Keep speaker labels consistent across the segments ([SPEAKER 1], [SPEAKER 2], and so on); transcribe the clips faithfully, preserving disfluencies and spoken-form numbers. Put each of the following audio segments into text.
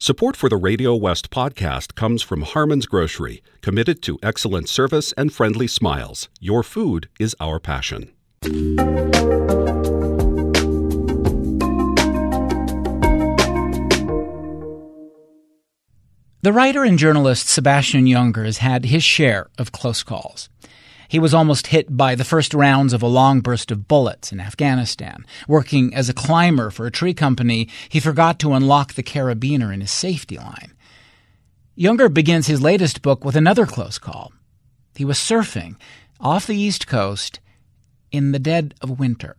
[SPEAKER 1] Support for the Radio West podcast comes from Harmon's Grocery, committed to excellent service and friendly smiles. Your food is our passion.
[SPEAKER 2] The writer and journalist Sebastian Junger has had his share of close calls. He was almost hit by the first rounds of a long burst of bullets in Afghanistan. Working as a climber for a tree company, he forgot to unlock the carabiner in his safety line. Junger begins his latest book with another close call. He was surfing off the East Coast in the dead of winter.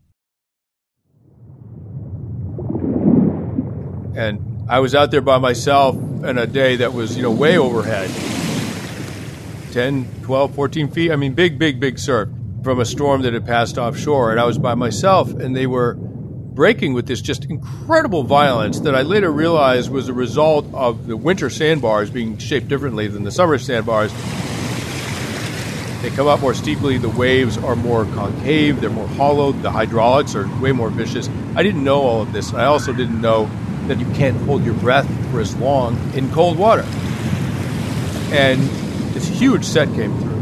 [SPEAKER 3] And I was out there by myself in a day that was, you know, way overhead. ten, twelve, fourteen feet. I mean, big, big, big surf from a storm that had passed offshore. And I was by myself, and they were breaking with this just incredible violence that I later realized was a result of the winter sandbars being shaped differently than the summer sandbars. They come up more steeply. The waves are more concave. They're more hollow. The hydraulics are way more vicious. I didn't know all of this. I also didn't know that you can't hold your breath for as long in cold water. And this huge set came through.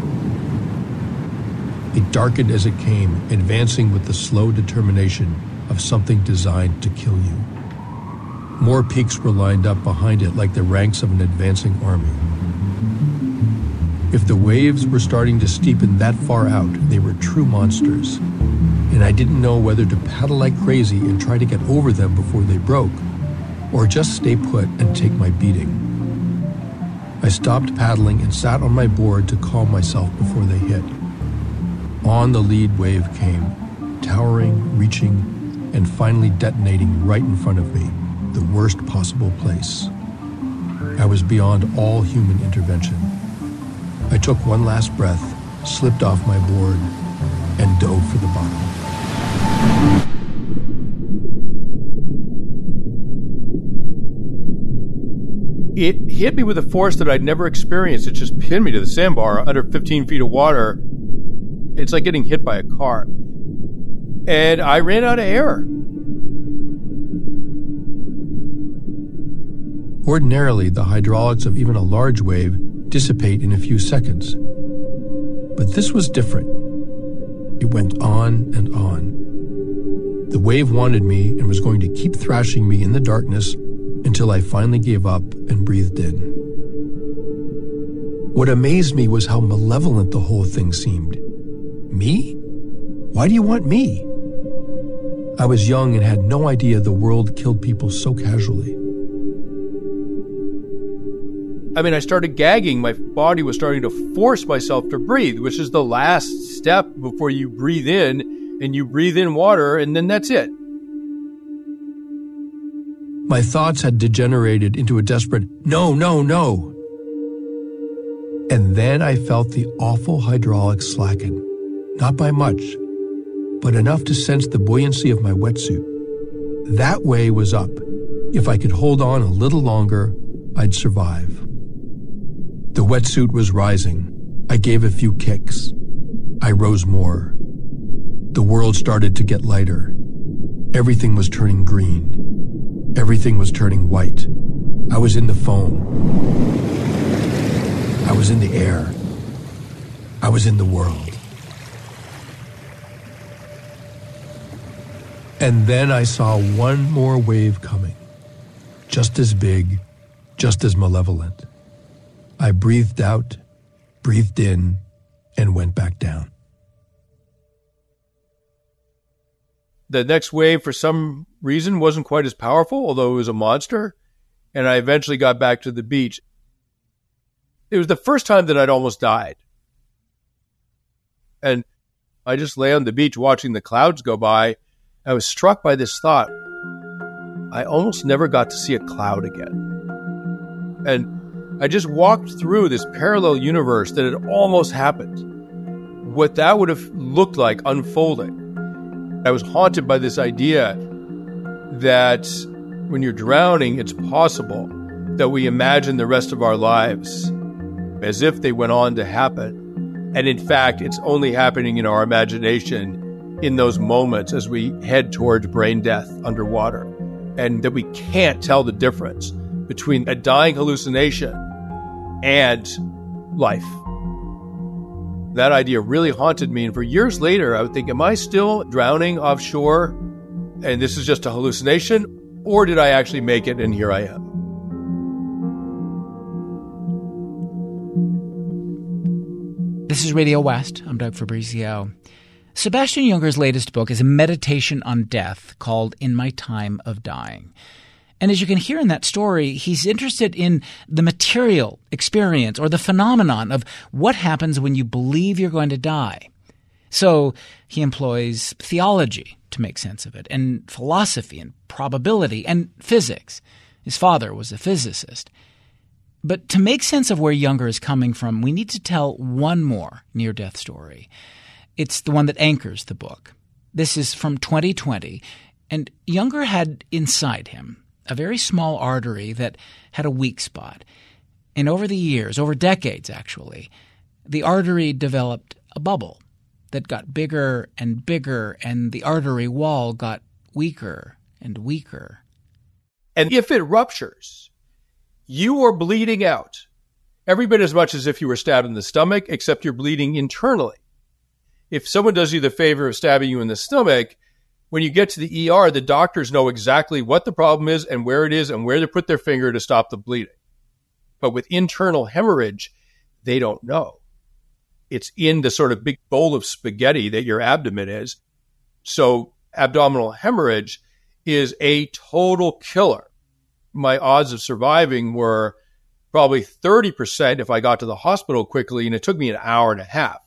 [SPEAKER 4] It darkened as it came, advancing with the slow determination of something designed to kill you. More peaks were lined up behind it like the ranks of an advancing army. If the waves were starting to steepen that far out, they were true monsters. And I didn't know whether to paddle like crazy and try to get over them before they broke, or just stay put and take my beating. I stopped paddling and sat on my board to calm myself before they hit. On the lead wave came, towering, reaching, and finally detonating right in front of me, the worst possible place. I was beyond all human intervention. I took one last breath, slipped off my board, and dove for the bottom.
[SPEAKER 3] It hit me with a force that I'd never experienced. It just pinned me to the sandbar under fifteen feet of water. It's like getting hit by a car. And I ran out of air.
[SPEAKER 4] Ordinarily, the hydraulics of even a large wave dissipate in a few seconds. But this was different. It went on and on. The wave wanted me and was going to keep thrashing me in the darkness until I finally gave up and breathed in. What amazed me was how malevolent the whole thing seemed. Me? Why do you want me? I was young and had no idea the world killed people so casually.
[SPEAKER 3] I mean, I started gagging. My body was starting to force myself to breathe, which is the last step before you breathe in, and you breathe in water, and then that's it.
[SPEAKER 4] My thoughts had degenerated into a desperate, no, no, no. And then I felt the awful hydraulics slacken, not by much, but enough to sense the buoyancy of my wetsuit. That way was up. If I could hold on a little longer, I'd survive. The wetsuit was rising. I gave a few kicks. I rose more. The world started to get lighter. Everything was turning green. Everything was turning white. I was in the foam. I was in the air. I was in the world. And then I saw one more wave coming. Just as big, just as malevolent. I breathed out, breathed in, and went back down.
[SPEAKER 3] The next wave, for some reason, wasn't quite as powerful, although it was a monster, and I eventually got back to the beach. It was the first time that I'd almost died. And I just lay on the beach watching the clouds go by. I was struck by this thought. I almost never got to see a cloud again. And I just walked through this parallel universe that had almost happened. What that would have looked like unfolding. I was haunted by this idea that when you're drowning, it's possible that we imagine the rest of our lives as if they went on to happen. And in fact, it's only happening in our imagination in those moments as we head towards brain death underwater. And that we can't tell the difference between a dying hallucination and life. That idea really haunted me. And for years later, I would think, am I still drowning offshore and this is just a hallucination? Or did I actually make it and here I am?
[SPEAKER 2] This is Radio West. I'm Doug Fabrizio. Sebastian Junger's latest book is a meditation on death called In My Time of Dying. And as you can hear in that story, he's interested in the material experience or the phenomenon of what happens when you believe you're going to die. So he employs theology to make sense of it, and philosophy and probability and physics. His father was a physicist. But to make sense of where Junger is coming from, we need to tell one more near-death story. It's the one that anchors the book. This is from twenty twenty, and Junger had inside him a very small artery that had a weak spot. And over the years, over decades actually, the artery developed a bubble that got bigger and bigger, and the artery wall got weaker and weaker.
[SPEAKER 3] And if it ruptures, you are bleeding out every bit as much as if you were stabbed in the stomach, except you're bleeding internally. If someone does you the favor of stabbing you in the stomach, when you get to the E R, the doctors know exactly what the problem is and where it is and where to put their finger to stop the bleeding. But with internal hemorrhage, they don't know. It's in the sort of big bowl of spaghetti that your abdomen is. So abdominal hemorrhage is a total killer. My odds of surviving were probably thirty percent if I got to the hospital quickly, and it took me an hour and a half.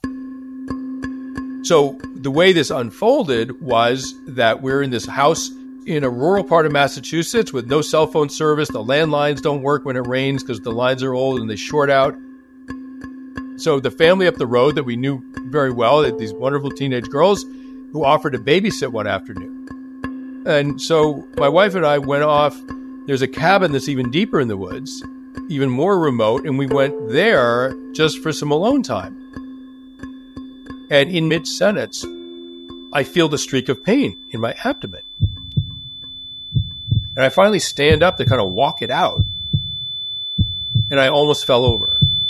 [SPEAKER 3] So the way this unfolded was that we're in this house in a rural part of Massachusetts with no cell phone service. The landlines don't work when it rains because the lines are old and they short out. So the family up the road that we knew very well, these wonderful teenage girls who offered to babysit one afternoon. And so my wife and I went off. There's a cabin that's even deeper in the woods, even more remote, and we went there just for some alone time. And in mid-sentence, I feel the streak of pain in my abdomen. And I finally stand up to kind of walk it out. And I almost fell over.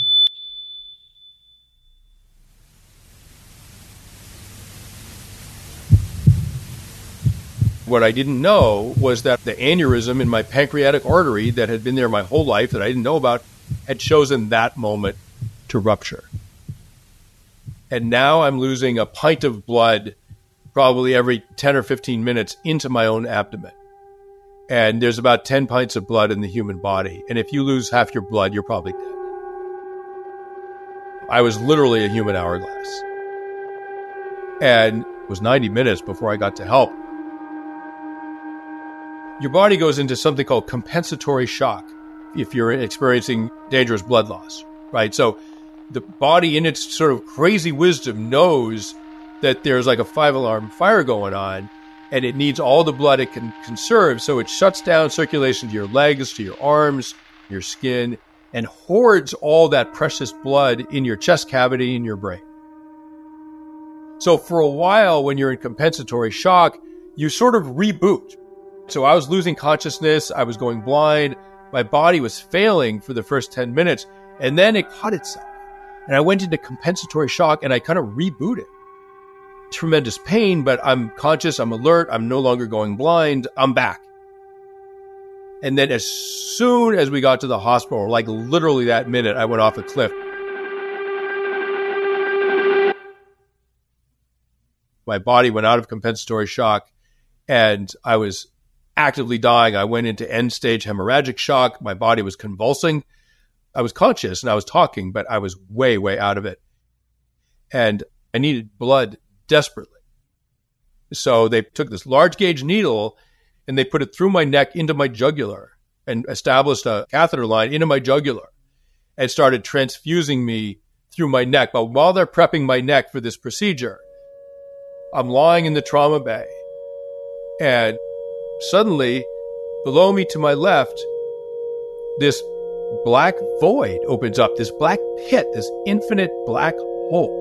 [SPEAKER 3] What I didn't know was that the aneurysm in my pancreatic artery that had been there my whole life that I didn't know about had chosen that moment to rupture. And now I'm losing a pint of blood probably every ten or fifteen minutes into my own abdomen. And there's about ten pints of blood in the human body. And if you lose half your blood, you're probably dead. I was literally a human hourglass. And it was ninety minutes before I got to help. Your body goes into something called compensatory shock if you're experiencing dangerous blood loss, right? So the body in its sort of crazy wisdom knows that there's like a five-alarm fire going on and it needs all the blood it can conserve. So it shuts down circulation to your legs, to your arms, your skin, and hoards all that precious blood in your chest cavity and your brain. So for a while, when you're in compensatory shock, you sort of reboot. So I was losing consciousness. I was going blind. My body was failing for the first ten minutes, and then it caught itself. And I went into compensatory shock, and I kind of rebooted. Tremendous pain, but I'm conscious, I'm alert, I'm no longer going blind, I'm back. And then as soon as we got to the hospital, like literally that minute, I went off a cliff. My body went out of compensatory shock, and I was actively dying. I went into end-stage hemorrhagic shock. My body was convulsing. I was conscious and I was talking, but I was way, way out of it. And I needed blood desperately. So they took this large gauge needle and they put it through my neck into my jugular and established a catheter line into my jugular and started transfusing me through my neck. But while they're prepping my neck for this procedure, I'm lying in the trauma bay. And suddenly, below me to my left, this black void opens up, this black pit, this infinite black hole.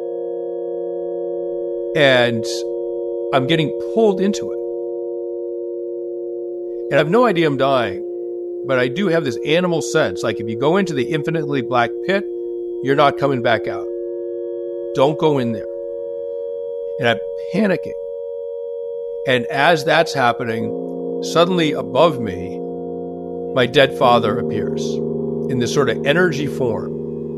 [SPEAKER 3] And I'm getting pulled into it. And I have no idea I'm dying. but I do have this animal sense. Like if you go into the infinitely black pit, you're not coming back out. Don't go in there. And I'm panicking. And as that's happening, suddenly above me, my dead father appears in this sort of energy form.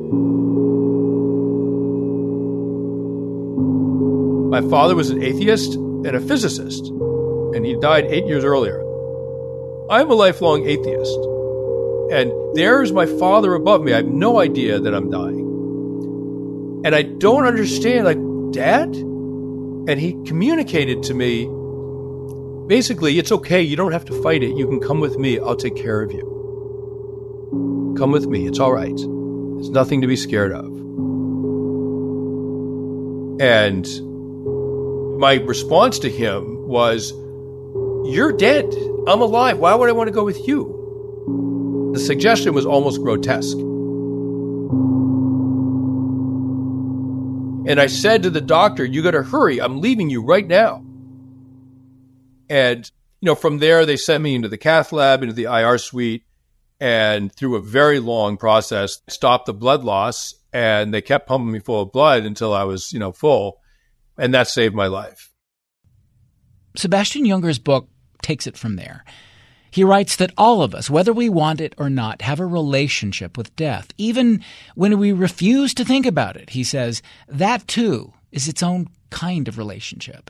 [SPEAKER 3] My father was an atheist and a physicist, and he died eight years earlier. I'm a lifelong atheist, and there's my father above me. I have no idea that I'm dying. And I don't understand, like, Dad? And he communicated to me, basically, it's okay. You don't have to fight it. You can come with me. I'll take care of you. Come with me. It's all right. There's nothing to be scared of. And my response to him was, you're dead. I'm alive. Why would I want to go with you? The suggestion was almost grotesque. And I said to the doctor, you got to hurry. I'm leaving you right now. And, you know, from there, they sent me into the cath lab, into the I R suite, and through a very long process, stopped the blood loss. And they kept pumping me full of blood until I was, you know, full. And that saved my life.
[SPEAKER 2] Sebastian Junger's book takes it from there. He writes that all of us, whether we want it or not, have a relationship with death. Even when we refuse to think about it, he says, that too is its own kind of relationship.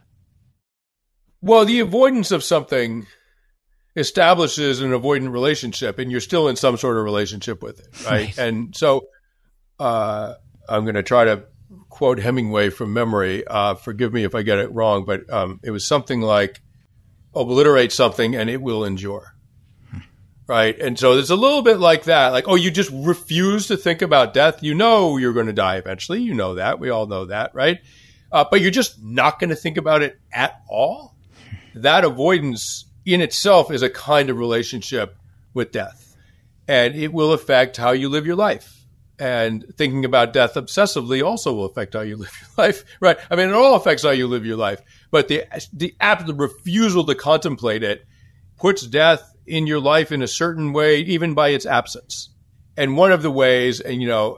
[SPEAKER 3] Well, the avoidance of something establishes an avoidant relationship, and you're still in some sort of relationship with it, right? Right. And so uh, I'm going to try to quote Hemingway from memory. Uh, forgive me if I get it wrong, but um, it was something like, obliterate something and it will endure, hmm. right? And so it's a little bit like that. Like, oh, you just refuse to think about death. You know you're going to die eventually. You know that. We all know that, right? Uh, but you're just not going to think about it at all. That avoidance in itself is a kind of relationship with death. And it will affect how you live your life. And thinking about death obsessively also will affect how you live your life, right? I mean, it all affects how you live your life. But the the absolute refusal to contemplate it puts death in your life in a certain way, even by its absence. And one of the ways, and you know,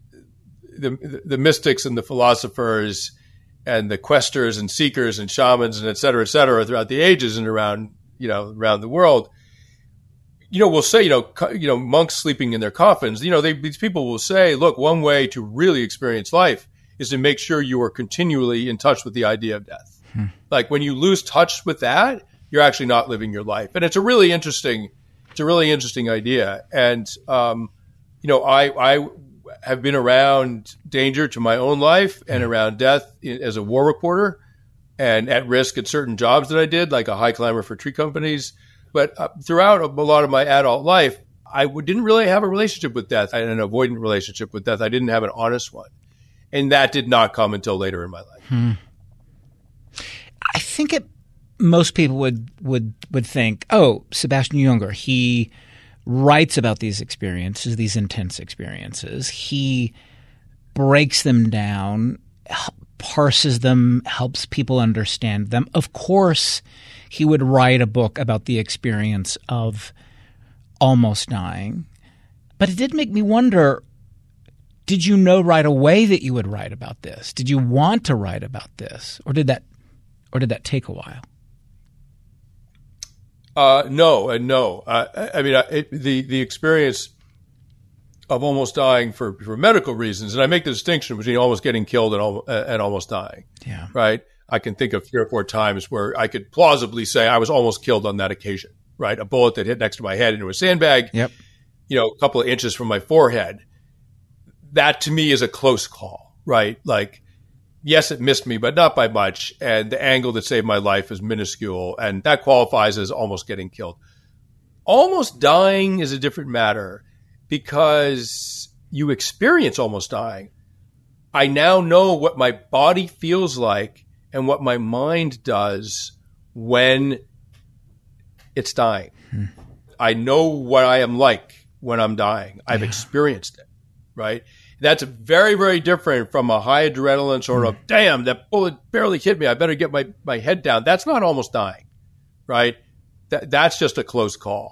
[SPEAKER 3] the the mystics and the philosophers and the questers and seekers and shamans and et cetera, et cetera, throughout the ages and around, you know, around the world, you know, we'll say, you know, co- you know, monks sleeping in their coffins, you know, they, these people will say, look, one way to really experience life is to make sure you are continually in touch with the idea of death. Hmm. Like when you lose touch with that, you're actually not living your life. And it's a really interesting, it's a really interesting idea. And, um, you know, I, I have been around danger to my own life and around death as a war reporter and at risk at certain jobs that I did, like a high climber for tree companies. But uh, throughout a lot of my adult life, I w- didn't really have a relationship with death. I had an avoidant relationship with death. I didn't have an honest one. And that did not come until later in my life.
[SPEAKER 2] Hmm. I think it, most people would, would, would think, oh, Sebastian Junger, he writes about these experiences, these intense experiences. He breaks them down, parses them, helps people understand them. Of course, he would write a book about the experience of almost dying. But it did make me wonder, did you know right away that you would write about this? Did you want to write about this? Or did that or did that take a while?
[SPEAKER 3] Uh, no, and no. Uh, I mean, it, the the experience of almost dying for, for medical reasons, and I make the distinction between almost getting killed and, al- and almost dying. Yeah. Right? I can think of three or four times where I could plausibly say I was almost killed on that occasion, right? A bullet that hit next to my head into a sandbag,
[SPEAKER 2] yep.
[SPEAKER 3] you know, a couple of inches from my forehead. That to me is a close call, right? Like, yes, it missed me, but not by much. And the angle that saved my life is minuscule. And that qualifies as almost getting killed. Almost dying is a different matter because you experience almost dying. I now know what my body feels like and what my mind does when it's dying. Hmm. I know what I am like when I'm dying. I've yeah. experienced it, right? That's very, very different from a high adrenaline sort of, damn, that bullet barely hit me. I better get my, my head down. That's not almost dying, right? That, that's just a close call.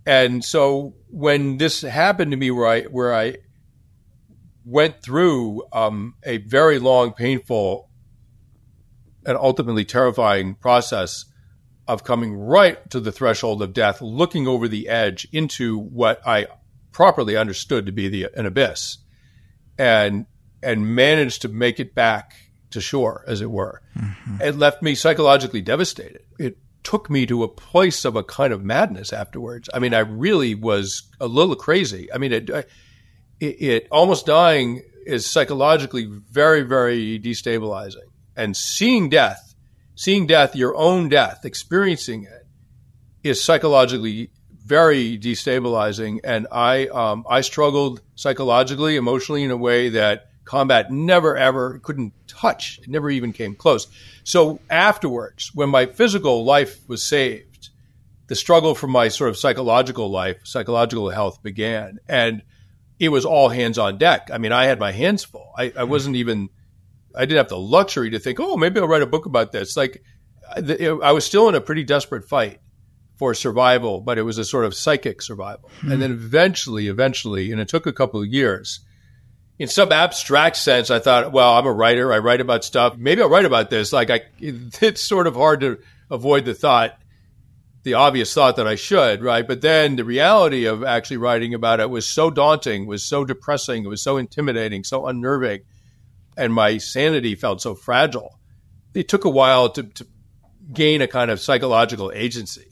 [SPEAKER 3] And so when this happened to me, where I where I went through um, a very long, painful, and ultimately terrifying process of coming right to the threshold of death, looking over the edge into what I properly understood to be the an abyss, and and managed to make it back to shore, as it were. Mm-hmm. It left me psychologically devastated. It took me to a place of a kind of madness afterwards. I mean, I really was a little crazy. I mean, it, it, it almost dying is psychologically very, very destabilizing. And seeing death, seeing death, your own death, experiencing it, is psychologically very destabilizing. And I, um, I struggled psychologically, emotionally in a way that combat never, ever couldn't touch. It never even came close. So afterwards, when my physical life was saved, the struggle for my sort of psychological life, psychological health began. And it was all hands on deck. I mean, I had my hands full. I, I wasn't even, I didn't have the luxury to think, oh, maybe I'll write a book about this. Like, I was still in a pretty desperate fight for survival, but it was a sort of psychic survival. Mm-hmm. And then eventually, eventually, and it took a couple of years, in some abstract sense, I thought, well, I'm a writer. I write about stuff. Maybe I'll write about this. Like, I, it's sort of hard to avoid the thought, the obvious thought that I should, right? But then the reality of actually writing about it was so daunting, was so depressing, it was so intimidating, so unnerving, and my sanity felt so fragile. It took a while to, to gain a kind of psychological agency.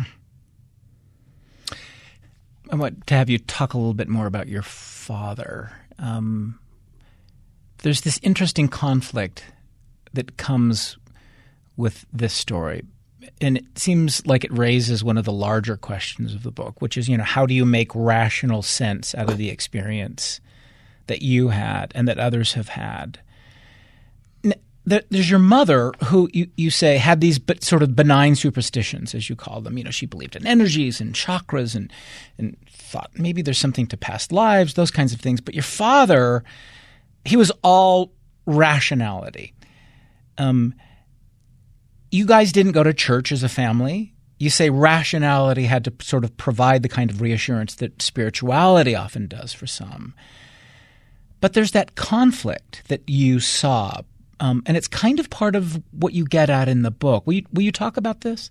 [SPEAKER 2] I want to have you talk a little bit more about your father. Um, there's this interesting conflict that comes with this story. And it seems like it raises one of the larger questions of the book, which is, you know, how do you make rational sense out of the experience that you had and that others have had? There's your mother who you, you say had these but sort of benign superstitions, as you call them. You know, she believed in energies and chakras and and thought maybe there's something to past lives, those kinds of things. But your father, he was all rationality. Um, you guys didn't go to church as a family. You say rationality had to sort of provide the kind of reassurance that spirituality often does for some. But there's that conflict that you saw. Um, and it's kind of part of what you get at in the book. Will you, will you talk about this?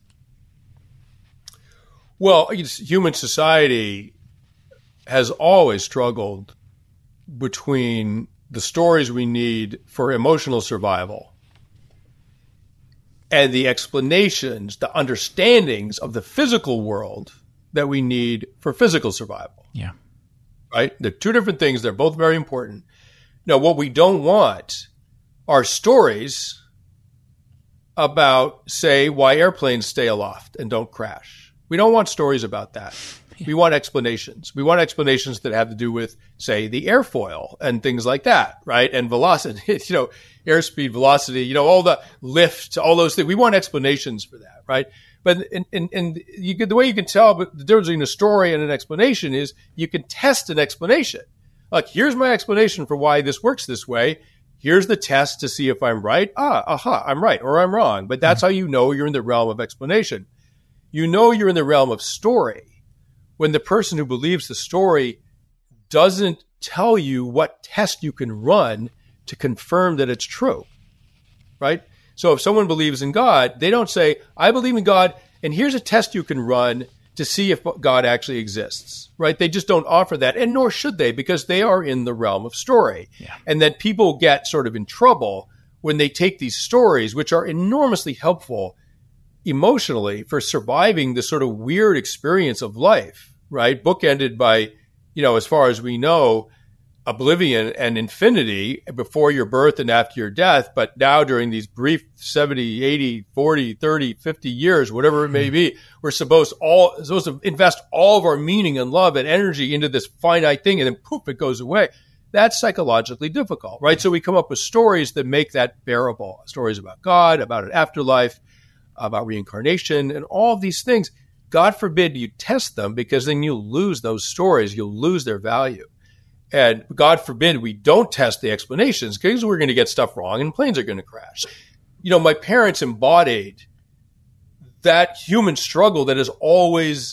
[SPEAKER 3] Well, human society has always struggled between the stories we need for emotional survival and the explanations, the understandings of the physical world that we need for physical survival.
[SPEAKER 2] Yeah.
[SPEAKER 3] Right? They're two different things. They're both very important. Now, what we don't want are stories about, say, why airplanes stay aloft and don't crash. We don't want stories about that. We want explanations. We want explanations that have to do with, say, the airfoil and things like that, right? And velocity, you know, airspeed, velocity, you know, all the lift, all those things. We want explanations for that, right? But and and, and you can, the way you can tell the difference between a story and an explanation is you can test an explanation. Like, here's my explanation for why this works this way. Here's the test to see if I'm right. Ah, aha, I'm right or I'm wrong. But that's how you know you're in the realm of explanation. You know you're in the realm of story when the person who believes the story doesn't tell you what test you can run to confirm that it's true, right? So if someone believes in God, they don't say, I believe in God, and here's a test you can run to see if God actually exists, right? They just don't offer that, and nor should they, because they are in the realm of story.
[SPEAKER 2] Yeah.
[SPEAKER 3] And then people get sort of in trouble when they take these stories, which are enormously helpful emotionally for surviving the sort of weird experience of life, right? Bookended by, you know, as far as we know, oblivion and infinity before your birth and after your death. But now during these brief seventy, eighty, forty, thirty, fifty years, whatever it may be, we're supposed all supposed to invest all of our meaning and love and energy into this finite thing, and then poof, it goes away. That's psychologically difficult, right? So we come up with stories that make that bearable. Stories about God, about an afterlife, about reincarnation, and all of these things. God forbid you test them, because then you'll lose those stories. You'll lose their value. And God forbid we don't test the explanations, because we're going to get stuff wrong and planes are going to crash. You know, my parents embodied that human struggle that has always,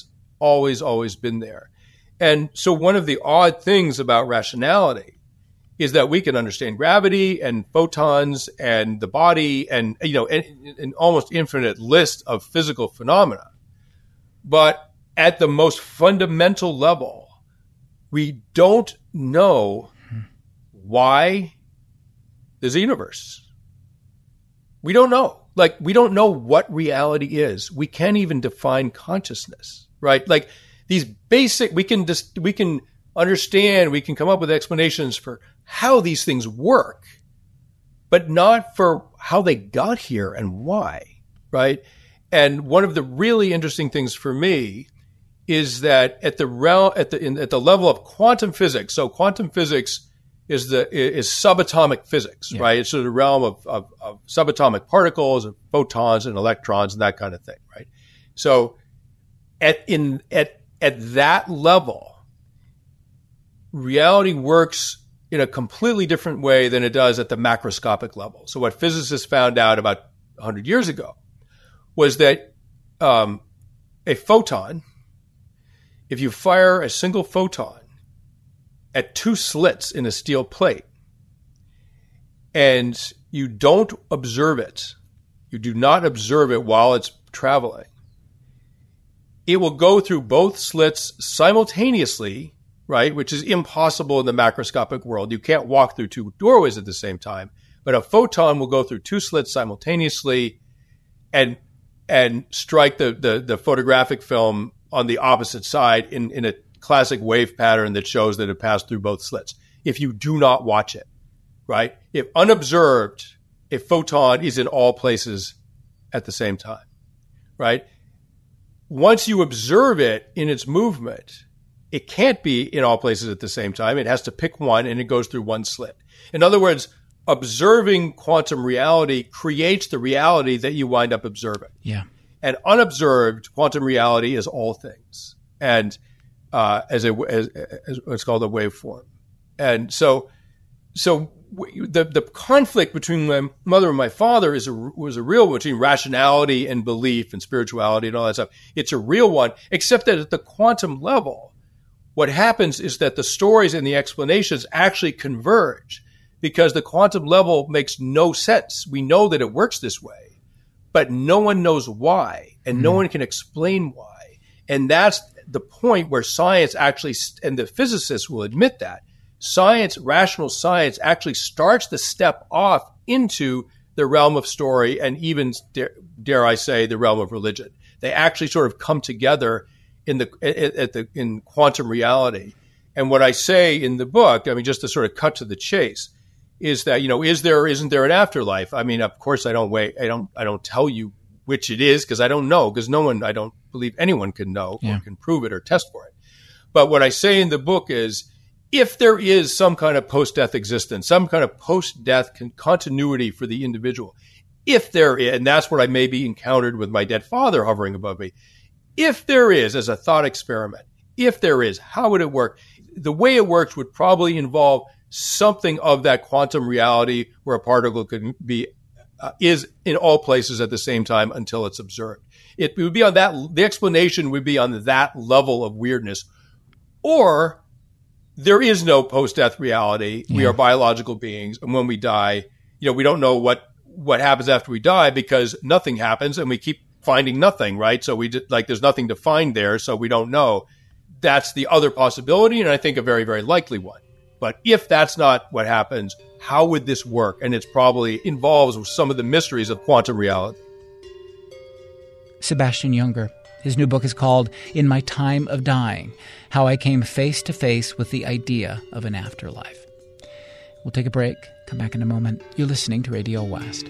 [SPEAKER 3] always, always been there. And so one of the odd things about rationality is that we can understand gravity and photons and the body and, you know, an, an almost infinite list of physical phenomena. But at the most fundamental level, we don't know why there's a universe. We don't know. Like, we don't know what reality is. We can't even define consciousness, right? Like, these basic, we can just, we can understand, we can come up with explanations for how these things work, but not for how they got here and why, right? And one of the really interesting things for me is that at the realm, at the in, at the level of quantum physics. So quantum physics is the is subatomic physics, yeah. right? It's sort of the realm of, of, of subatomic particles, of photons and electrons and that kind of thing, right? So at in at at that level, reality works in a completely different way than it does at the macroscopic level. So what physicists found out about one hundred years ago was that um, a photon, if you fire a single photon at two slits in a steel plate and you don't observe it, you do not observe it while it's traveling, it will go through both slits simultaneously, right? Which is impossible in the macroscopic world. You can't walk through two doorways at the same time, but a photon will go through two slits simultaneously and and strike the, the, the photographic film on the opposite side in, in a classic wave pattern that shows that it passed through both slits. If you do not watch it, right? If unobserved, a photon is in all places at the same time, right? Once you observe it in its movement, it can't be in all places at the same time. It has to pick one and it goes through one slit. In other words, observing quantum reality creates the reality that you wind up observing.
[SPEAKER 2] Yeah.
[SPEAKER 3] And unobserved quantum reality is all things, and uh, as a as, as what's called a waveform. And so, so the the conflict between my mother and my father is a, was a real one, between rationality and belief and spirituality and all that stuff. It's a real one, except that at the quantum level, what happens is that the stories and the explanations actually converge, because the quantum level makes no sense. We know that it works this way, but no one knows why, and mm. no one can explain why. And that's the point where science actually, and the physicists will admit that, science, rational science, actually starts the step off into the realm of story and even, dare, dare I say, the realm of religion. They actually sort of come together in the at, at the in quantum reality. And what I say in the book, I mean, just to sort of cut to the chase, is that, you know, is there or isn't there an afterlife? I mean, of course, I don't wait. I don't. I don't tell you which it is, because I don't know. Because no one, I don't believe anyone can know yeah. or can prove it or test for it. But what I say in the book is, if there is some kind of post-death existence, some kind of post-death con- continuity for the individual, if there is, and that's what I maybe encountered with my dead father hovering above me. If there is, as a thought experiment, if there is, how would it work? The way it works would probably involve something of that quantum reality where a particle could be, uh, is in all places at the same time until it's observed. It would be on that, the explanation would be on that level of weirdness. Or there is no post-death reality. Yeah. We are biological beings. And when we die, you know, we don't know what, what happens after we die, because nothing happens and we keep finding nothing, right? So we just, like, there's nothing to find there. So we don't know. That's the other possibility. And I think a very, very likely one. But if that's not what happens, how would this work? And it's probably involves some of the mysteries of quantum reality.
[SPEAKER 2] Sebastian Junger. His new book is called In My Time of Dying, How I Came Face to Face with the Idea of an Afterlife. We'll take a break, come back in a moment. You're listening to Radio West.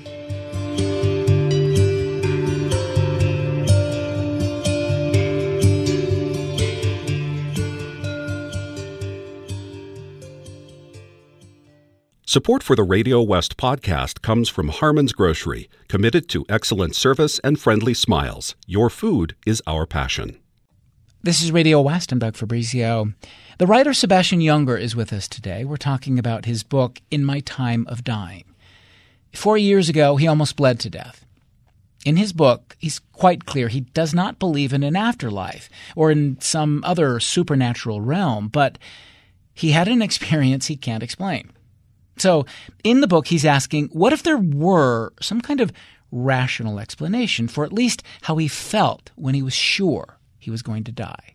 [SPEAKER 1] Support for the Radio West podcast comes from Harmon's Grocery, committed to excellent service and friendly smiles. Your food is our passion.
[SPEAKER 2] This is Radio West. I'm Doug Fabrizio. The writer Sebastian Junger is with us today. We're talking about his book, In My Time of Dying. Four years ago, he almost bled to death. In his book, he's quite clear he does not believe in an afterlife or in some other supernatural realm, but he had an experience he can't explain. So in the book, he's asking, what if there were some kind of rational explanation for at least how he felt when he was sure he was going to die?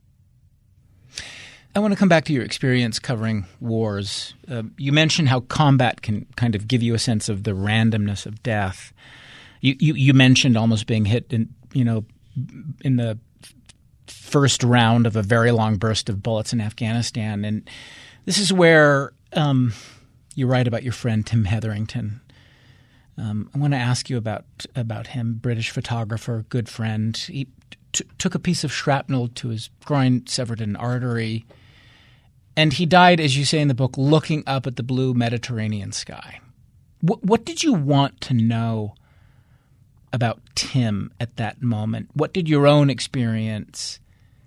[SPEAKER 2] I want to come back to your experience covering wars. Uh, you mentioned how combat can kind of give you a sense of the randomness of death. You, you you mentioned almost being hit in you know in the first round of a very long burst of bullets in Afghanistan, and this is where um, you write about your friend Tim Hetherington. Um, I want to ask you about about him, British photographer, good friend. He t- took a piece of shrapnel to his groin, severed an artery, and he died, as you say in the book, looking up at the blue Mediterranean sky. What, what did you want to know about Tim at that moment? What did your own experience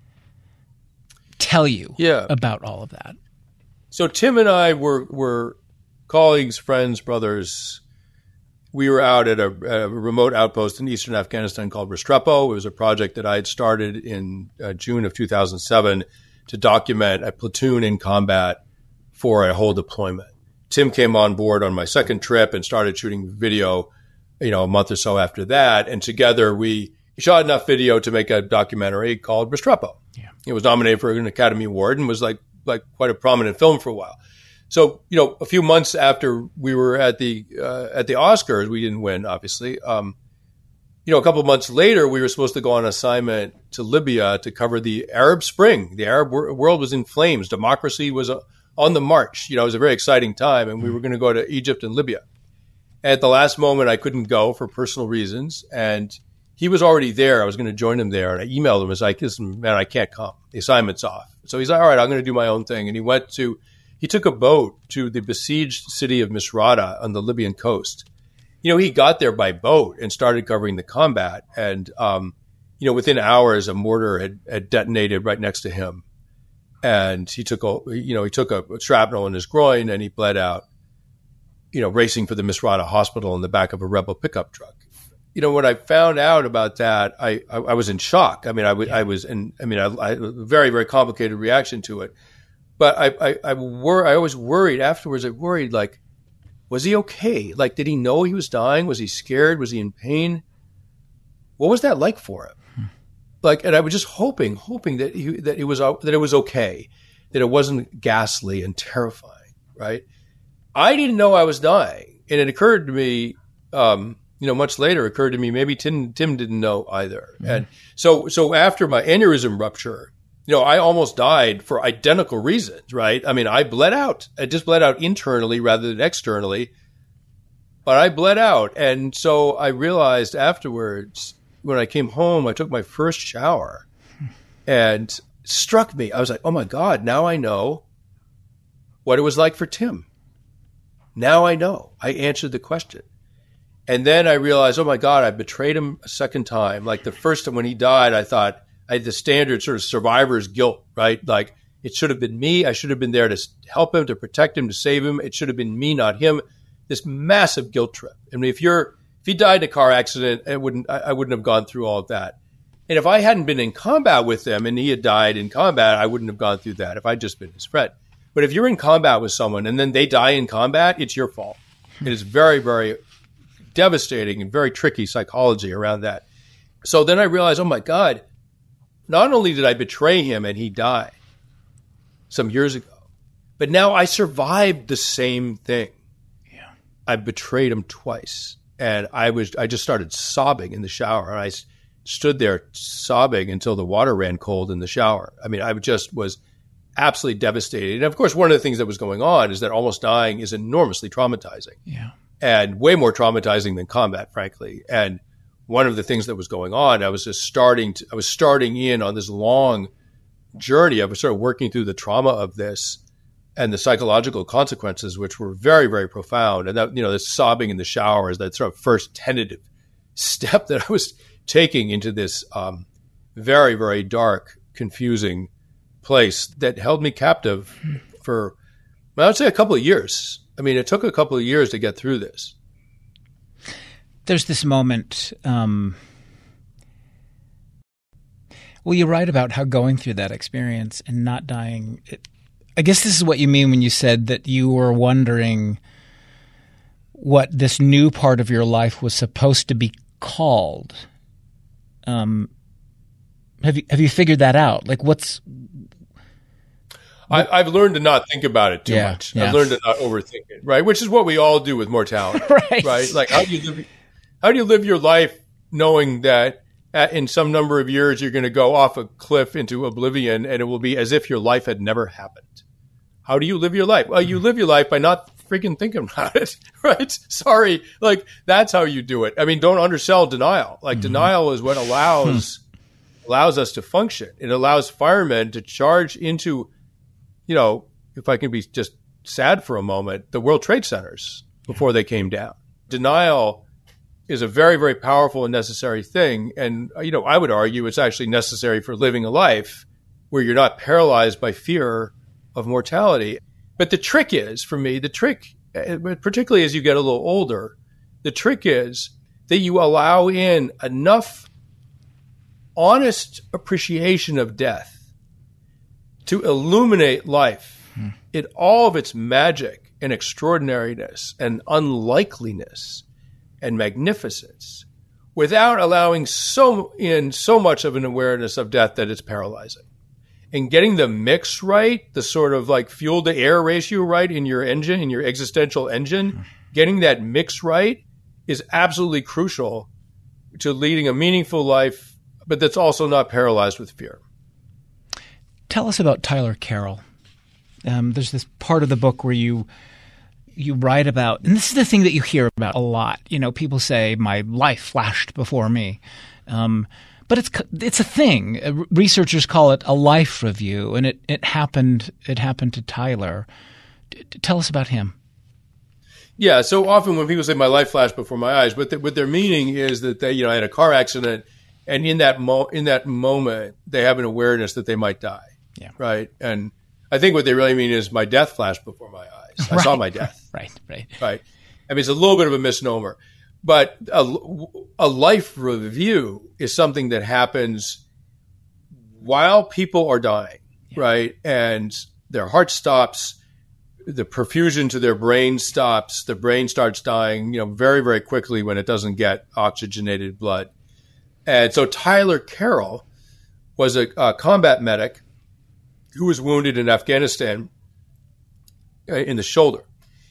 [SPEAKER 2] tell you
[SPEAKER 3] yeah.
[SPEAKER 2] about all of that?
[SPEAKER 3] So Tim and I were were colleagues, friends, brothers. We were out at a, at a remote outpost in eastern Afghanistan called Restrepo. It was a project that I had started in uh, June of two thousand seven to document a platoon in combat for a whole deployment. Tim came on board on my second trip and started shooting video, you know, a month or so after that. And together we shot enough video to make a documentary called Restrepo.
[SPEAKER 2] Yeah.
[SPEAKER 3] It was nominated for an Academy Award and was like, like quite a prominent film for a while. So, you know, a few months after we were at the, uh, at the Oscars, we didn't win, obviously. Um, you know, a couple of months later, we were supposed to go on assignment to Libya to cover the Arab Spring. The Arab wor- world was in flames. Democracy was uh, on the march. You know, it was a very exciting time, and we were going to go to Egypt and Libya. At the last moment, I couldn't go for personal reasons, and he was already there. I was going to join him there, and I emailed him. I was like, listen, man, I can't come. The assignment's off. So he's like, all right, I'm going to do my own thing. And he went to, he took a boat to the besieged city of Misrata on the Libyan coast. You know, he got there by boat and started covering the combat. And, um, you know, within hours, a mortar had, had detonated right next to him. And he took a, you know, he took a shrapnel in his groin and he bled out, you know, racing for the Misrata hospital in the back of a rebel pickup truck. You know, when I found out about that, I, I, I was in shock. I mean, I, w- I was in, I mean, I, I a very, very complicated reaction to it. But I, I, I, wor- I was worried afterwards. I worried, like, was he okay? Like, did he know he was dying? Was he scared? Was he in pain? What was that like for him? Hmm. Like, and I was just hoping, hoping that he, that it was, that it was okay, that it wasn't ghastly and terrifying, right? I didn't know I was dying. And it occurred to me, um, you know, much later occurred to me, maybe Tim, Tim didn't know either. Mm-hmm. And so, so after my aneurysm rupture, you know, I almost died for identical reasons, right? I mean, I bled out. I just bled out internally rather than externally, but I bled out. And so I realized afterwards, when I came home, I took my first shower and it struck me. I was like, oh my God, now I know what it was like for Tim. Now I know. I answered the question. And then I realized, oh my God, I betrayed him a second time. Like the first time when he died, I thought I had the standard sort of survivor's guilt, right? Like it should have been me. I should have been there to help him, to protect him, to save him. It should have been me, not him. This massive guilt trip. I mean, if you're, if he died in a car accident, it wouldn't, I, I wouldn't have gone through all of that. And if I hadn't been in combat with him and he had died in combat, I wouldn't have gone through that if I'd just been his friend. But if you're in combat with someone and then they die in combat, it's your fault. It is very, very devastating and very tricky psychology around that. So then I realized, oh my God, not only did I betray him and he died some years ago, but now I survived the same thing.
[SPEAKER 2] Yeah.
[SPEAKER 3] I betrayed him twice. And I was, I just started sobbing in the shower. And I stood there sobbing until the water ran cold in the shower. I mean, I just was absolutely devastated. And of course, one of the things that was going on is that almost dying is enormously traumatizing.
[SPEAKER 2] Yeah.
[SPEAKER 3] And way more traumatizing than combat, frankly. And one of the things that was going on, I was just starting to, I was starting in on this long journey. I was sort of working through the trauma of this and the psychological consequences, which were very, very profound. And that, you know, the sobbing in the shower is that sort of first tentative step that I was taking into this um, very, very dark, confusing place that held me captive for, well, I would say a couple of years. I mean, it took a couple of years to get through this.
[SPEAKER 2] There's this moment, um, well, you write about how going through that experience and not dying, it, I guess this is what you mean when you said that you were wondering what this new part of your life was supposed to be called. Um, have you have you figured that out? Like, what's
[SPEAKER 3] I, I've learned to not think about it too
[SPEAKER 2] yeah,
[SPEAKER 3] much.
[SPEAKER 2] Yeah.
[SPEAKER 3] I've learned to not overthink it, right? Which is what we all do with mortality,
[SPEAKER 2] right?
[SPEAKER 3] Right? Like, how do you live? How do you live your life knowing that at, in some number of years you're going to go off a cliff into oblivion, and it will be as if your life had never happened? How do you live your life? Well, you live your life by not freaking thinking about it, right? Sorry, like that's how you do it. I mean, don't undersell denial. Like mm-hmm. denial is what allows allows us to function. It allows firemen to charge into, you know, if I can be just sad for a moment, the World Trade Centers before they came down. Denial is a very, very powerful and necessary thing. And, you know, I would argue it's actually necessary for living a life where you're not paralyzed by fear of mortality. But the trick is, for me, the trick, particularly as you get a little older, the trick is that you allow in enough honest appreciation of death to illuminate life hmm. in all of its magic and extraordinariness and unlikeliness and magnificence, without allowing so in so much of an awareness of death that it's paralyzing. And getting the mix right, the sort of like fuel to air ratio right in your engine, in your existential engine, getting that mix right is absolutely crucial to leading a meaningful life, but that's also not paralyzed with fear.
[SPEAKER 2] Tell us about Tyler Carroll. Um, there's this part of the book where you you write about, and this is the thing that you hear about a lot. You know, people say, my life flashed before me. Um, but it's it's a thing. Researchers call it a life review, and it, it happened it happened to Tyler. D- tell us about him.
[SPEAKER 3] Yeah, so often when people say my life flashed before my eyes, what, the, what their meaning is that they, you know, had a car accident, and in that mo- in that moment they have an awareness that they might die.
[SPEAKER 2] Yeah. Right.
[SPEAKER 3] And I think what they really mean is my death flashed before my eyes. I
[SPEAKER 2] right.
[SPEAKER 3] saw my death.
[SPEAKER 2] Right. Right.
[SPEAKER 3] Right. I mean, it's a little bit of a misnomer, but a, a life review is something that happens while people are dying, yeah. right? And their heart stops, the perfusion to their brain stops, the brain starts dying, you know, very, very quickly when it doesn't get oxygenated blood. And so Tyler Carroll was a, a combat medic who was wounded in Afghanistan in the shoulder.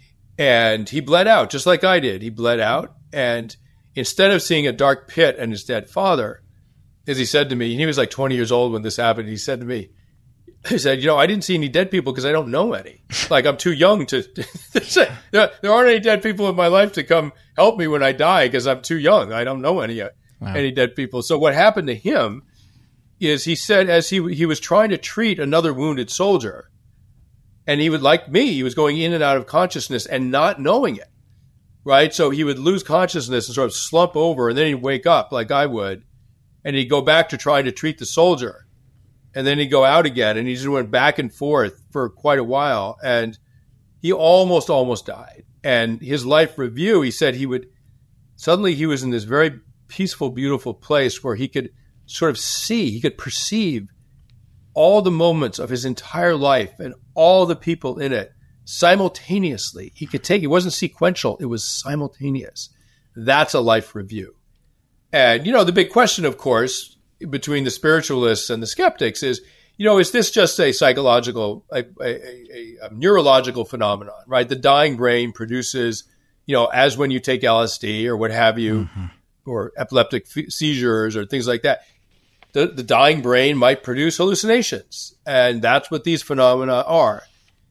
[SPEAKER 3] And he bled out, just like I did. He bled out. And instead of seeing a dark pit and his dead father, as he said to me, and he was like twenty years old when this happened, he said to me, he said, you know, I didn't see any dead people because I don't know any. Like, I'm too young to, to say, there, there aren't any dead people in my life to come help me when I die because I'm too young. I don't know any, wow. any dead people. So what happened to him is he said, as he he was trying to treat another wounded soldier, and he would, like me, he was going in and out of consciousness and not knowing it, right? So he would lose consciousness and sort of slump over, and then he'd wake up like I would, and he'd go back to trying to treat the soldier, and then he'd go out again, and he just went back and forth for quite a while, and he almost, almost died. And his life review, he said he would, suddenly he was in this very peaceful, beautiful place where he could sort of see, he could perceive all the moments of his entire life and all the people in it simultaneously. He could take, it wasn't sequential, it was simultaneous. That's a life review. And, you know, the big question, of course, between the spiritualists and the skeptics is, you know, is this just a psychological, a, a, a, a neurological phenomenon, right? The dying brain produces, you know, as when you take L S D or what have you, mm-hmm. or epileptic f- seizures or things like that. The, the dying brain might produce hallucinations, and that's what these phenomena are.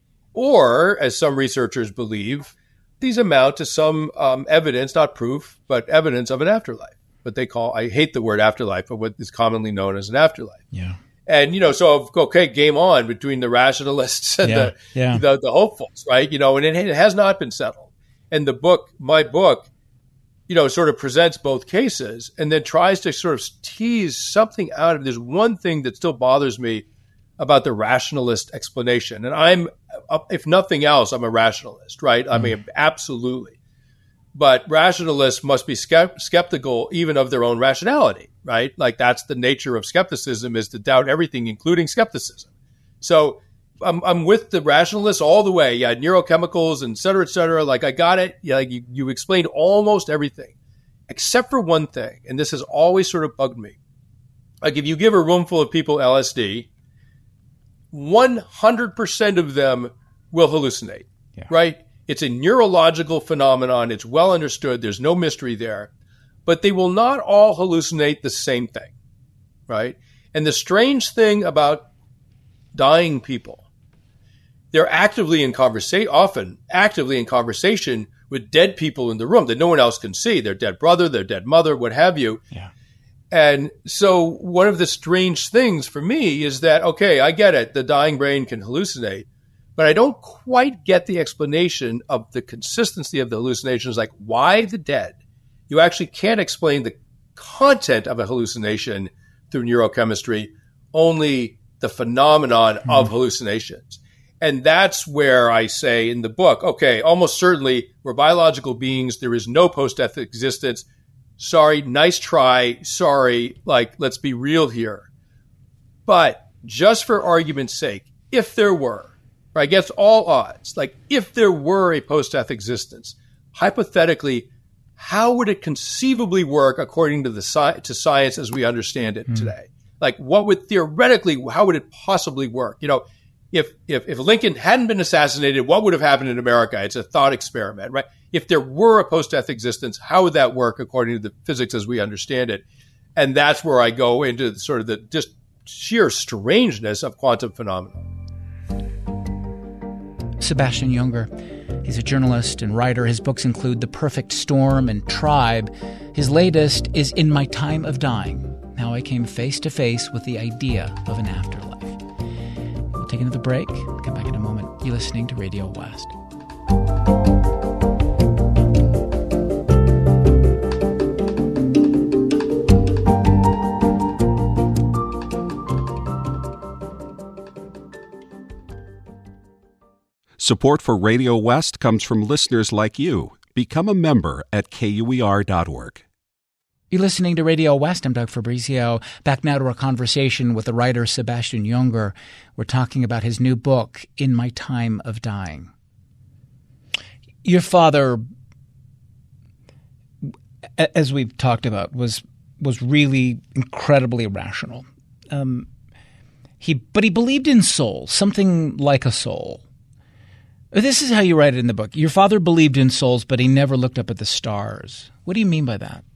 [SPEAKER 3] Or, as some researchers believe, these amount to some um, evidence, not proof, but evidence of an afterlife. What they call, I hate the word afterlife, but what is commonly known as an afterlife.
[SPEAKER 2] Yeah.
[SPEAKER 3] And, you know, so, okay, game on between the rationalists and
[SPEAKER 2] yeah.
[SPEAKER 3] the,
[SPEAKER 2] Yeah.
[SPEAKER 3] the the hopefuls, right? You know, and it, it has not been settled. And the book, my book, you know, sort of presents both cases and then tries to sort of tease something out of, there's one thing that still bothers me about the rationalist explanation. And I'm, if nothing else, I'm a rationalist, right? Mm. I mean, absolutely. But rationalists must be skept- skeptical even of their own rationality, right? Like that's the nature of skepticism, is to doubt everything, including skepticism. So I'm, I'm with the rationalists all the way. Yeah, neurochemicals and et cetera, et cetera. Like I got it. Yeah, like you, you explained almost everything, except for one thing. And this has always sort of bugged me. Like if you give a room full of people L S D, one hundred percent of them will hallucinate, yeah. right? It's a neurological phenomenon. It's well understood. There's no mystery there. But they will not all hallucinate the same thing, right? And the strange thing about dying people, they're actively in conversation, often actively in conversation with dead people in the room that no one else can see. Their dead brother, their dead mother, what have you.
[SPEAKER 2] Yeah.
[SPEAKER 3] And so one of the strange things for me is that, okay, I get it. The dying brain can hallucinate. But I don't quite get the explanation of the consistency of the hallucinations, like why the dead? You actually can't explain the content of a hallucination through neurochemistry, only the phenomenon mm-hmm. of hallucinations. And that's where I say in the book, okay, almost certainly we're biological beings. There is no post-death existence. Sorry, nice try. Sorry, like, let's be real here. But just for argument's sake, if there were, against all odds, like if there were a post-death existence, hypothetically, how would it conceivably work according to the sci- to science as we understand it mm. today? Like what would theoretically, how would it possibly work? You know, if, if if Lincoln hadn't been assassinated, what would have happened in America? It's a thought experiment, right? If there were a post-death existence, how would that work according to the physics as we understand it? And that's where I go into the, sort of the just sheer strangeness of quantum phenomena.
[SPEAKER 2] Sebastian Junger. He's a journalist and writer. His books include The Perfect Storm and Tribe. His latest is In My Time of Dying, How I Came Face to Face with the Idea of an Afterlife. We'll take another break. Come back in a moment. You're listening to Radio West.
[SPEAKER 1] Support for Radio West comes from listeners like you. Become a member at K U E R dot org.
[SPEAKER 2] You're listening to Radio West. I'm Doug Fabrizio. Back now to our conversation with the writer Sebastian Junger. We're talking about his new book, In My Time of Dying. Your father, as we've talked about, was was really incredibly rational. Um, he, but he believed in souls, something like a soul. This is how you write it in the book. Your father believed in souls, but he never looked up at the stars. What do you mean by that?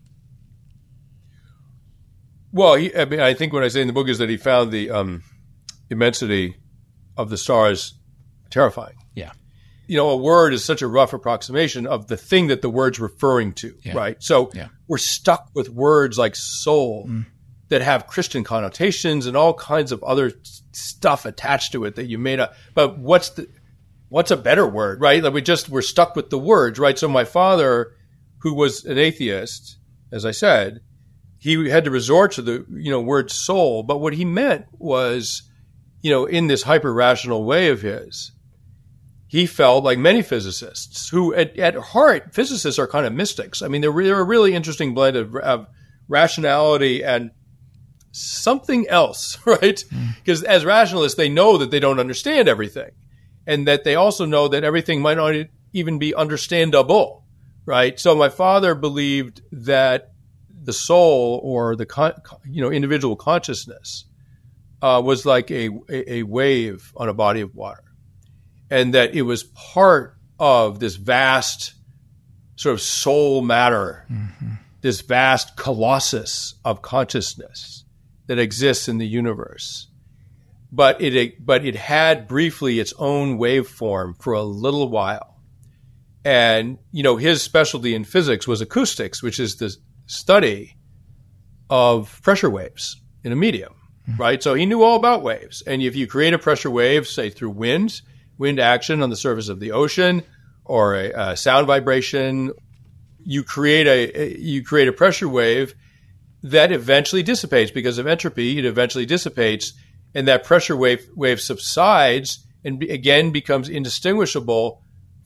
[SPEAKER 3] Well, he, I mean, I think what I say in the book is that he found the um, immensity of the stars terrifying.
[SPEAKER 2] Yeah.
[SPEAKER 3] You know, a word is such a rough approximation of the thing that the word's referring to,
[SPEAKER 2] yeah.
[SPEAKER 3] right? So
[SPEAKER 2] yeah.
[SPEAKER 3] we're stuck with words like soul mm. that have Christian connotations and all kinds of other stuff attached to it that you made up. But what's the what's a better word, right? Like we just we're stuck with the words, right? So my father, who was an atheist, as I said, he had to resort to the you know word soul, but what he meant was, you know, in this hyper rational way of his, he felt like many physicists who, at, at heart, physicists are kind of mystics. I mean, they're, they're a really interesting blend of, of rationality and something else, right? Because mm. as rationalists, they know that they don't understand everything, and that they also know that everything might not even be understandable, right? So my father believed that the soul, or the con- you know individual consciousness, uh, was like a, a a wave on a body of water, and that it was part of this vast sort of soul matter, mm-hmm. this vast colossus of consciousness that exists in the universe. But it but it had briefly its own waveform for a little while. And, you know, his specialty in physics was acoustics, which is the study of pressure waves in a medium, mm-hmm. right? So he knew all about waves. And if you create a pressure wave, say through wind, wind action on the surface of the ocean, or a, a sound vibration, you create a you create a pressure wave that eventually dissipates because of entropy. It eventually dissipates, and that pressure wave wave subsides and be, again becomes indistinguishable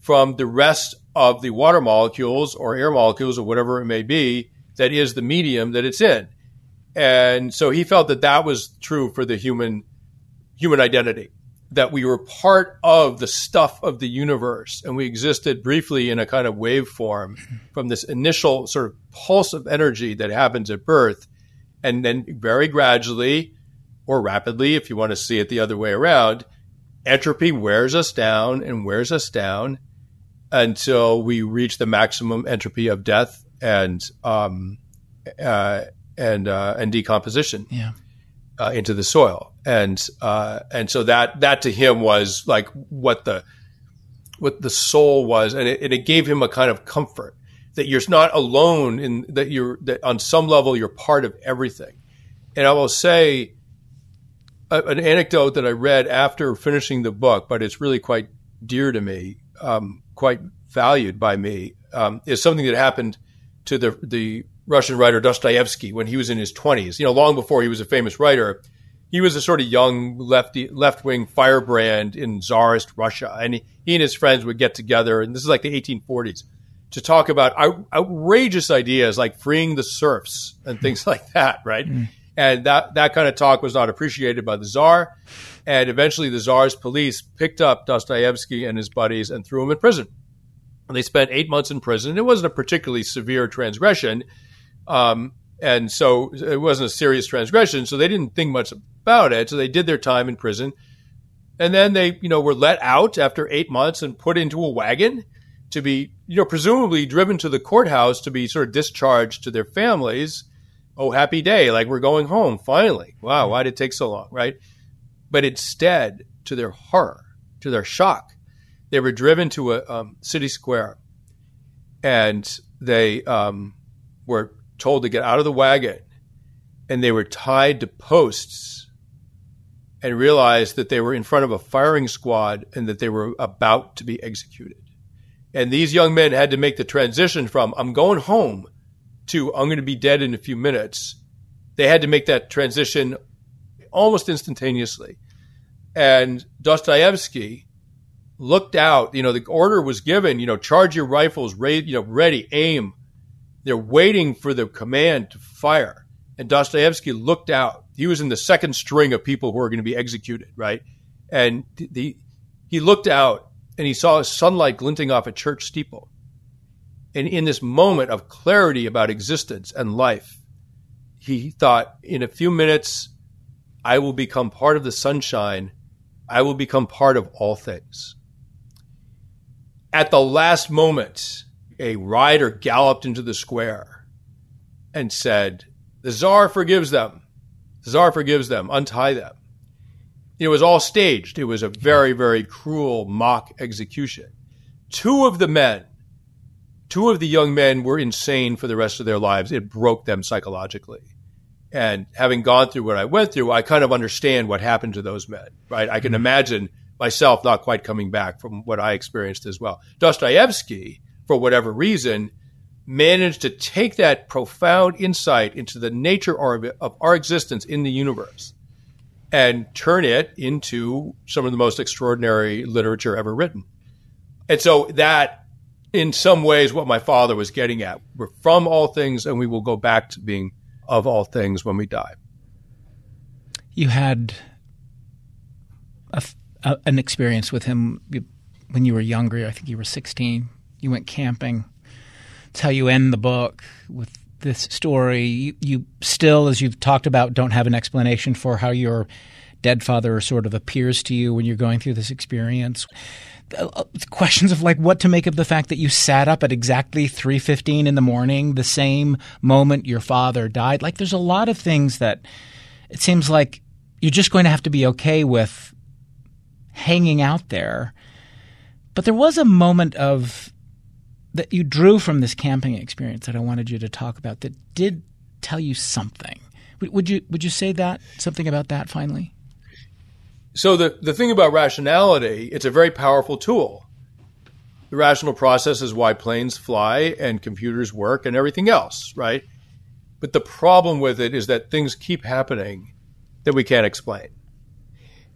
[SPEAKER 3] from the rest of the water molecules or air molecules or whatever it may be that is the medium that it's in. And so he felt that that was true for the human human identity, that we were part of the stuff of the universe, and we existed briefly in a kind of waveform from this initial sort of pulse of energy that happens at birth, and then very gradually or rapidly, if you want to see it the other way around, entropy wears us down and wears us down until we reach the maximum entropy of death and um, uh, and uh, and decomposition.
[SPEAKER 2] Yeah.
[SPEAKER 3] Uh, into the soil, and uh, and so that that to him was like what the what the soul was, and it, and it gave him a kind of comfort that you're not alone in that you're that on some level you're part of everything. And I will say a, an anecdote that I read after finishing the book, but it's really quite dear to me, um, quite valued by me, um, is something that happened to the the. Russian writer Dostoevsky when he was in his twenties, you know, long before he was a famous writer. He was a sort of young lefty, left-wing firebrand in Tsarist Russia. And he, he and his friends would get together, and this is like the eighteen forties, to talk about out, outrageous ideas like freeing the serfs and things like that, right? Mm. And that, that kind of talk was not appreciated by the Tsar. And eventually the Tsar's police picked up Dostoevsky and his buddies and threw him in prison. And they spent eight months in prison. It wasn't a particularly severe transgression. Um, and so it wasn't a serious transgression, so they didn't think much about it. So they did their time in prison. And then they, you know, were let out after eight months and put into a wagon to be, you know, presumably driven to the courthouse to be sort of discharged to their families. Oh, happy day. Like, we're going home, finally. Wow, why did it take so long, right? But instead, to their horror, to their shock, they were driven to a um, city square, and they um, were told to get out of the wagon, and they were tied to posts and realized that they were in front of a firing squad and that they were about to be executed. And these young men had to make the transition from I'm going home to I'm going to be dead in a few minutes. They had to make that transition almost instantaneously. And Dostoevsky looked out, you know, the order was given, you know, charge your rifles, ready, you know, ready, aim. They're waiting for the command to fire. And Dostoevsky looked out. He was in the second string of people who are going to be executed, right? And the, he looked out and he saw sunlight glinting off a church steeple. And in this moment of clarity about existence and life, he thought, in a few minutes, I will become part of the sunshine. I will become part of all things. At the last moment, a rider galloped into the square and said, the Tsar forgives them. The Tsar forgives them. Untie them. It was all staged. It was a very, very cruel mock execution. Two of the men, two of the young men were insane for the rest of their lives. It broke them psychologically. And having gone through what I went through, I kind of understand what happened to those men, right? I can imagine myself not quite coming back from what I experienced as well. Dostoevsky, for whatever reason, managed to take that profound insight into the nature of our existence in the universe and turn it into some of the most extraordinary literature ever written. And so that, in some ways, what my father was getting at. We're from all things, and we will go back to being of all things when we die.
[SPEAKER 2] You had a, a, an experience with him when you were younger. I think you were sixteen. You went camping. It's how you end the book with this story. You, you still, as you've talked about, don't have an explanation for how your dead father sort of appears to you when you're going through this experience. Questions of like what to make of the fact that you sat up at exactly three fifteen in the morning, the same moment your father died. Like, there's a lot of things that it seems like you're just going to have to be okay with hanging out there. But there was a moment of that you drew from this camping experience that I wanted you to talk about that did tell you something. Would you would you say that something about that finally?
[SPEAKER 3] So the, the thing about rationality, it's a very powerful tool. The rational process is why planes fly and computers work and everything else, right? But the problem with it is that things keep happening that we can't explain.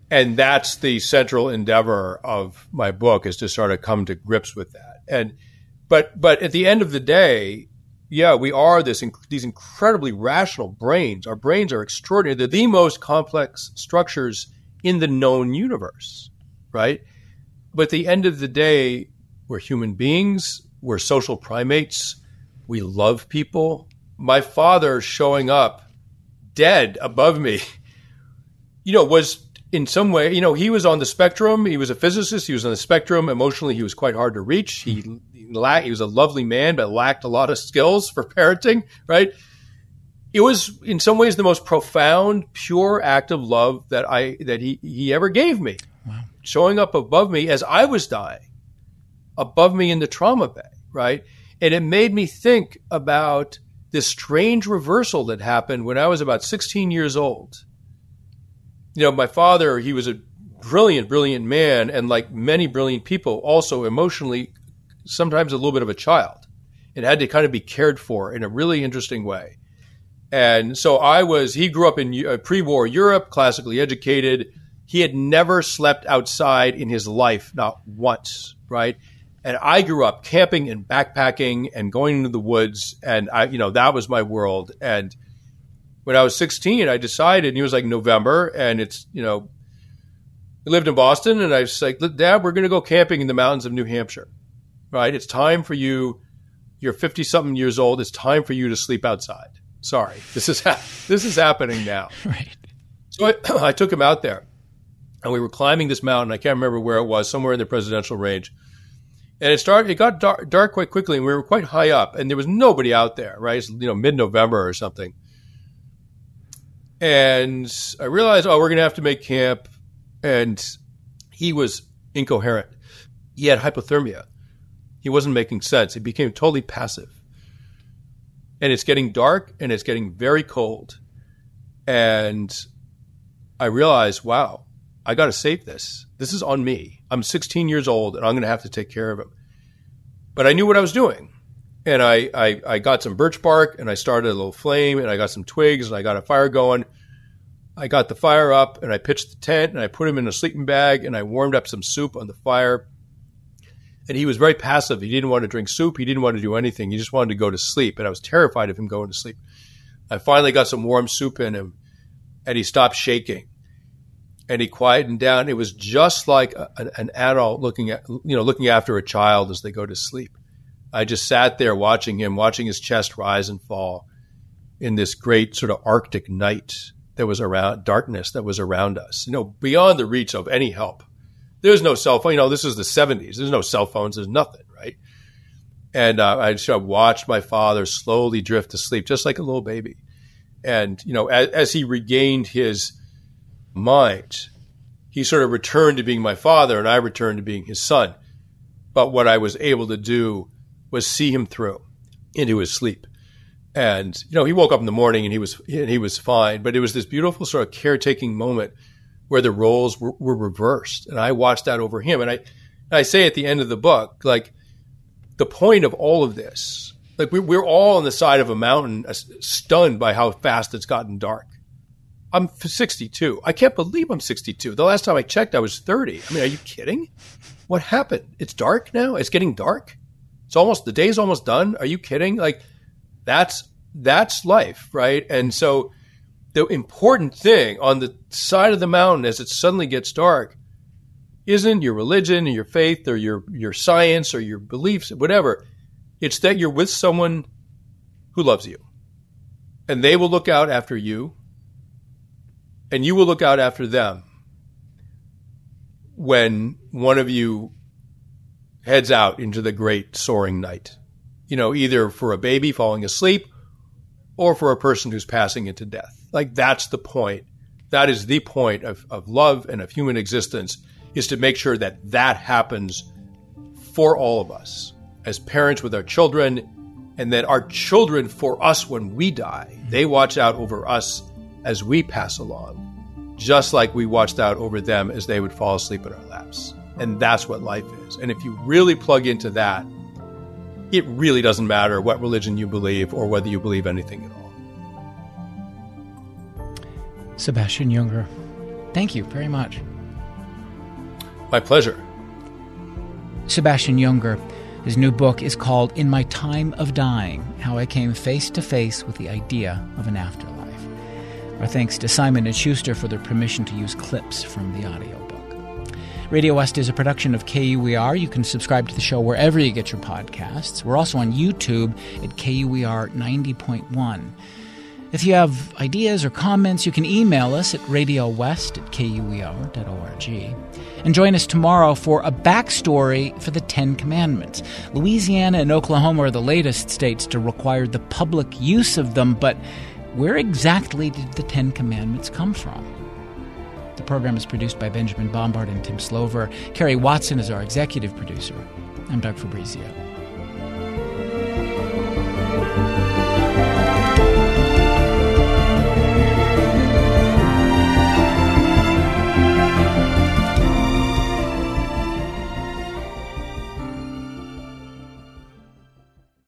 [SPEAKER 3] And that's the central endeavor of my book, is to sort of come to grips with that. And but but at the end of the day, yeah, we are this these incredibly rational brains. Our brains are extraordinary. They're the most complex structures in the known universe, right? But at the end of the day, we're human beings. We're social primates. We love people. My father showing up dead above me, you know, was in some way, you know, he was on the spectrum. He was a physicist. He was on the spectrum. Emotionally, he was quite hard to reach. He, he lacked, he was a lovely man, but lacked a lot of skills for parenting, right? It was in some ways the most profound, pure act of love that I, that he, he ever gave me.
[SPEAKER 2] Wow.
[SPEAKER 3] Showing up above me as I was dying, above me in the trauma bay, right? And it made me think about this strange reversal that happened when I was about sixteen years old. You know, my father, he was a brilliant, brilliant man, and like many brilliant people, also emotionally, sometimes a little bit of a child, and had to kind of be cared for in a really interesting way. And so I was, he grew up in uh, pre-war Europe, classically educated. He had never slept outside in his life, not once, right? And I grew up camping and backpacking and going into the woods, and I, you know, that was my world. And when I was sixteen, I decided, and it was like November, and it's, you know, I lived in Boston, and I was like, Dad, we're going to go camping in the mountains of New Hampshire, right? It's time for you. You're fifty-something years old. It's time for you to sleep outside. Sorry, this is ha- this is happening now.
[SPEAKER 2] Right.
[SPEAKER 3] So I, I took him out there, and we were climbing this mountain. I can't remember where it was, somewhere in the presidential range. And it started. It got dark, dark quite quickly, and we were quite high up, and there was nobody out there, right? It's, you know, mid-November or something. And I realized, oh, we're going to have to make camp. And he was incoherent. He had hypothermia. He wasn't making sense. He became totally passive. And it's getting dark, and it's getting very cold. And I realized, wow, I got to save this. This is on me. I'm sixteen years old, and I'm going to have to take care of him. But I knew what I was doing. And I, I, I got some birch bark, and I started a little flame, and I got some twigs, and I got a fire going. I got the fire up, and I pitched the tent, and I put him in a sleeping bag, and I warmed up some soup on the fire. And he was very passive. He didn't want to drink soup. He didn't want to do anything. He just wanted to go to sleep. And I was terrified of him going to sleep. I finally got some warm soup in him, and he stopped shaking. And he quietened down. It was just like a, an adult looking at, you know, looking after a child as they go to sleep. I just sat there watching him, watching his chest rise and fall in this great sort of Arctic night that was around, darkness that was around us, you know, beyond the reach of any help. There's no cell phone. You know, this is the seventies. There's no cell phones. There's nothing, right? And uh, I just watched my father slowly drift to sleep, just like a little baby. And, you know, as, as he regained his mind, he sort of returned to being my father, and I returned to being his son. But what I was able to do was see him through into his sleep. And, you know, he woke up in the morning and he was and he was fine. But it was this beautiful sort of caretaking moment where the roles were, were reversed. And I watched that over him. And I, I say at the end of the book, like, the point of all of this, like, we, we're all on the side of a mountain, uh, stunned by how fast it's gotten dark. I'm sixty-two. I can't believe I'm sixty-two. The last time I checked, I was thirty. I mean, are you kidding? What happened? It's dark now? It's getting dark? It's almost, the day's almost done? Are you kidding? Like, that's, that's life, right? And so the important thing on the side of the mountain as it suddenly gets dark isn't your religion or your faith or your, your science or your beliefs, whatever. It's that you're with someone who loves you, and they will look out after you, and you will look out after them when one of you heads out into the great soaring night, you know, either for a baby falling asleep or for a person who's passing into death. Like, that's the point. That is the point of, of love and of human existence, is to make sure that that happens for all of us as parents with our children, and that our children, for us when we die, they watch out over us as we pass along, just like we watched out over them as they would fall asleep in our laps. And that's what life is. And if you really plug into that, it really doesn't matter what religion you believe or whether you believe anything at all.
[SPEAKER 2] Sebastian Junger, thank you very much.
[SPEAKER 3] My pleasure.
[SPEAKER 2] Sebastian Junger. His new book is called In My Time of Dying, How I Came Face to Face with the Idea of an Afterlife. Our thanks to Simon and Schuster for their permission to use clips from the audiobook. Radio West is a production of K U E R. You can subscribe to the show wherever you get your podcasts. We're also on YouTube at K U E R ninety point one. If you have ideas or comments, you can email us at radiowest at K U E R dot org. And join us tomorrow for a backstory for the Ten Commandments. Louisiana and Oklahoma are the latest states to require the public use of them, but where exactly did the Ten Commandments come from? The program is produced by Benjamin Bombard and Tim Slover. Carrie Watson is our executive producer. I'm Doug Fabrizio.